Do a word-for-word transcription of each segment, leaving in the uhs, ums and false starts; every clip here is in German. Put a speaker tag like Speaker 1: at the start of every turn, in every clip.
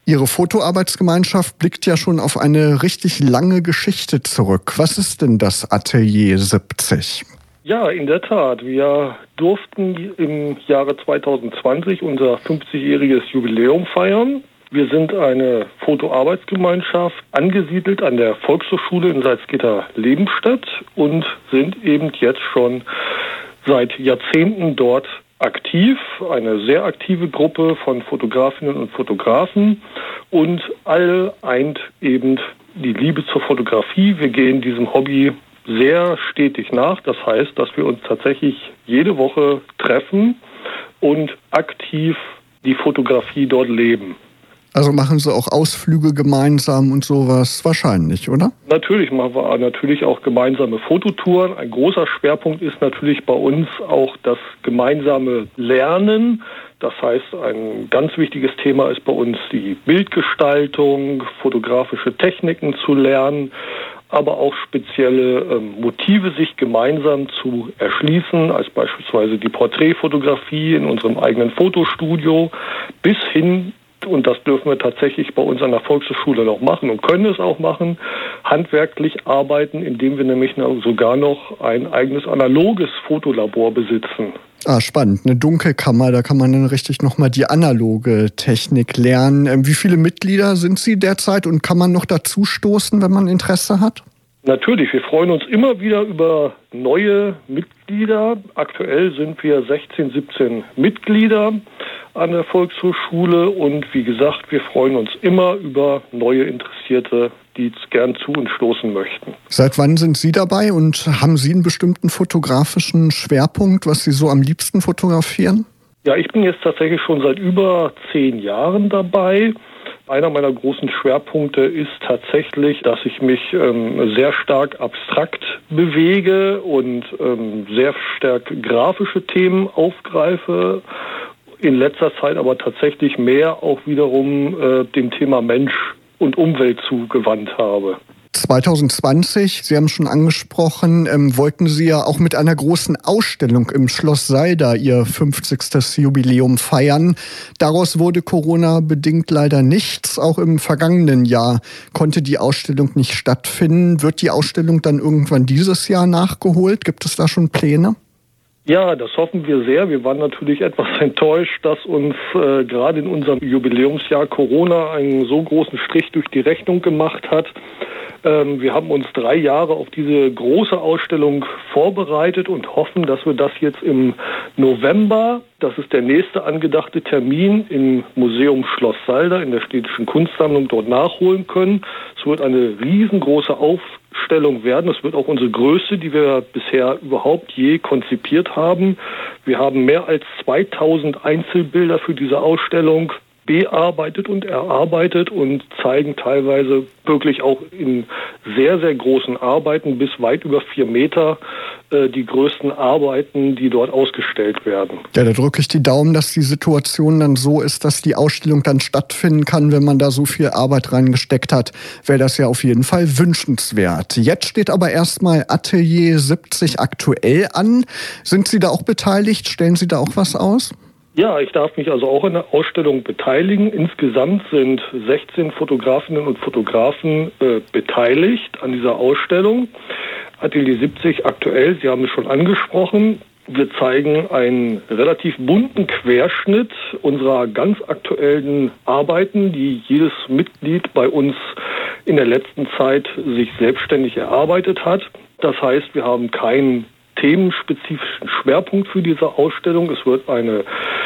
Speaker 1: Ihre Fotoarbeitsgemeinschaft blickt ja schon auf eine richtig lange Geschichte zurück. Was ist denn das Atelier siebzig?
Speaker 2: Ja, in der Tat. Wir durften im Jahre zwanzig zwanzig unser fünfzigjähriges Jubiläum feiern. Wir sind eine Fotoarbeitsgemeinschaft, angesiedelt an der Volkshochschule in Salzgitter-Lebenstedt und sind eben jetzt schon seit Jahrzehnten dort aktiv, eine sehr aktive Gruppe von Fotografinnen und Fotografen, und alle eint eben die Liebe zur Fotografie. Wir gehen diesem Hobby sehr stetig nach. Das heißt, dass wir uns tatsächlich jede Woche treffen und aktiv die Fotografie dort leben.
Speaker 1: Also machen Sie auch Ausflüge gemeinsam und sowas wahrscheinlich, oder?
Speaker 2: Natürlich machen wir natürlich auch gemeinsame Fototouren. Ein großer Schwerpunkt ist natürlich bei uns auch das gemeinsame Lernen. Das heißt, ein ganz wichtiges Thema ist bei uns die Bildgestaltung, fotografische Techniken zu lernen, aber auch spezielle ähm, Motive sich gemeinsam zu erschließen, als beispielsweise die Porträtfotografie in unserem eigenen Fotostudio, bis hin, und das dürfen wir tatsächlich bei uns an der Volkshochschule noch machen und können es auch machen, handwerklich arbeiten, indem wir nämlich sogar noch ein eigenes analoges Fotolabor besitzen.
Speaker 1: Ah, spannend. Eine Dunkelkammer, da kann man dann richtig nochmal die analoge Technik lernen. Wie viele Mitglieder sind Sie derzeit und kann man noch dazu stoßen, wenn man Interesse hat?
Speaker 2: Natürlich, wir freuen uns immer wieder über neue Mitglieder. Aktuell sind wir sechzehn, siebzehn Mitglieder an der Volkshochschule und wie gesagt, wir freuen uns immer über neue Interessierte, die gern zu uns stoßen möchten.
Speaker 1: Seit wann sind Sie dabei und haben Sie einen bestimmten fotografischen Schwerpunkt, was Sie so am liebsten fotografieren?
Speaker 2: Ja, ich bin jetzt tatsächlich schon seit über zehn Jahren dabei. Einer meiner großen Schwerpunkte ist tatsächlich, dass ich mich ähm, sehr stark abstrakt bewege und ähm, sehr stark grafische Themen aufgreife. In letzter Zeit aber tatsächlich mehr auch wiederum äh, dem Thema Mensch und Umwelt zugewandt habe.
Speaker 1: zwanzig zwanzig, Sie haben es schon angesprochen, ähm, wollten Sie ja auch mit einer großen Ausstellung im Schloss Salda Ihr fünfzigstes Jubiläum feiern. Daraus wurde Corona-bedingt leider nichts. Auch im vergangenen Jahr konnte die Ausstellung nicht stattfinden. Wird die Ausstellung dann irgendwann dieses Jahr nachgeholt? Gibt es da schon Pläne?
Speaker 2: Ja, das hoffen wir sehr. Wir waren natürlich etwas enttäuscht, dass uns äh, gerade in unserem Jubiläumsjahr Corona einen so großen Strich durch die Rechnung gemacht hat. Ähm, wir haben uns drei Jahre auf diese große Ausstellung vorbereitet und hoffen, dass wir das jetzt im November, das ist der nächste angedachte Termin, im Museum Schloss Salda in der Städtischen Kunstsammlung dort nachholen können. Es wird eine riesengroße Ausstellung werden. Es wird auch unsere größte, die wir bisher überhaupt je konzipiert haben. Wir haben mehr als zweitausend Einzelbilder für diese Ausstellung bearbeitet und erarbeitet und zeigen teilweise wirklich auch in sehr, sehr großen Arbeiten bis weit über vier Meter äh, die größten Arbeiten, die dort ausgestellt werden.
Speaker 1: Ja, da drücke ich die Daumen, dass die Situation dann so ist, dass die Ausstellung dann stattfinden kann. Wenn man da so viel Arbeit reingesteckt hat, wäre das ja auf jeden Fall wünschenswert. Jetzt steht aber erstmal Atelier siebzig aktuell an. Sind Sie da auch beteiligt? Stellen Sie da auch was aus?
Speaker 2: Ja, ich darf mich also auch in der Ausstellung beteiligen. Insgesamt sind sechzehn Fotografinnen und Fotografen äh, beteiligt an dieser Ausstellung. Atelier siebzig aktuell, Sie haben es schon angesprochen. Wir zeigen einen relativ bunten Querschnitt unserer ganz aktuellen Arbeiten, die jedes Mitglied bei uns in der letzten Zeit sich selbstständig erarbeitet hat. Das heißt, wir haben keinen themenspezifischen Schwerpunkt für diese Ausstellung. Es wird eine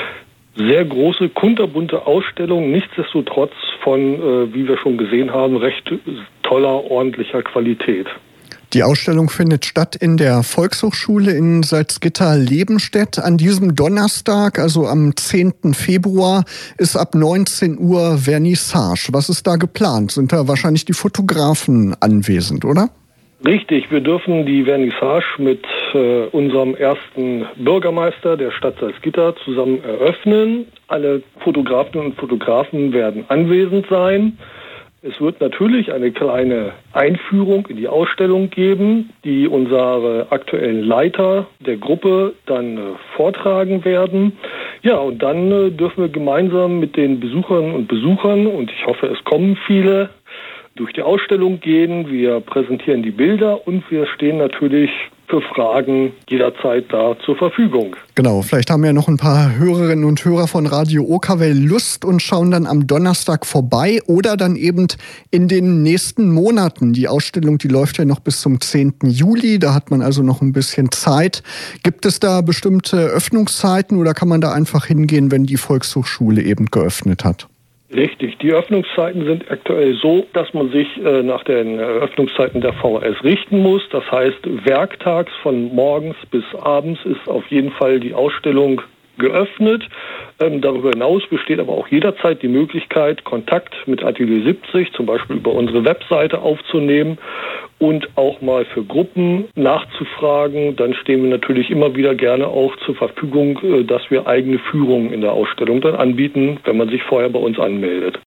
Speaker 2: sehr große, kunterbunte Ausstellung, nichtsdestotrotz von, äh, wie wir schon gesehen haben, recht toller, ordentlicher Qualität.
Speaker 1: Die Ausstellung findet statt in der Volkshochschule in Salzgitter-Lebenstedt. An diesem Donnerstag, also am zehnten Februar, ist ab neunzehn Uhr Vernissage. Was ist da geplant? Sind da wahrscheinlich die Fotografen anwesend, oder?
Speaker 2: Richtig, wir dürfen die Vernissage mit äh, unserem ersten Bürgermeister der Stadt Salzgitter zusammen eröffnen. Alle Fotografinnen und Fotografen werden anwesend sein. Es wird natürlich eine kleine Einführung in die Ausstellung geben, die unsere aktuellen Leiter der Gruppe dann äh, vortragen werden. Ja, und dann äh, dürfen wir gemeinsam mit den Besuchern und Besuchern, und ich hoffe, es kommen viele, durch die Ausstellung gehen. Wir präsentieren die Bilder und wir stehen natürlich für Fragen jederzeit da zur Verfügung.
Speaker 1: Genau, vielleicht haben ja noch ein paar Hörerinnen und Hörer von Radio Okerwell Lust und schauen dann am Donnerstag vorbei oder dann eben in den nächsten Monaten. Die Ausstellung, die läuft ja noch bis zum zehnten Juli, da hat man also noch ein bisschen Zeit. Gibt es da bestimmte Öffnungszeiten oder kann man da einfach hingehen, wenn die Volkshochschule eben geöffnet hat?
Speaker 2: Richtig, die Öffnungszeiten sind aktuell so, dass man sich äh, nach den Öffnungszeiten der V H S richten muss. Das heißt, werktags von morgens bis abends ist auf jeden Fall die Ausstellung geöffnet. Ähm, darüber hinaus besteht aber auch jederzeit die Möglichkeit, Kontakt mit Atelier siebzig, zum Beispiel über unsere Webseite aufzunehmen und auch mal für Gruppen nachzufragen. Dann stehen wir natürlich immer wieder gerne auch zur Verfügung, äh, dass wir eigene Führungen in der Ausstellung dann anbieten, wenn man sich vorher bei uns anmeldet.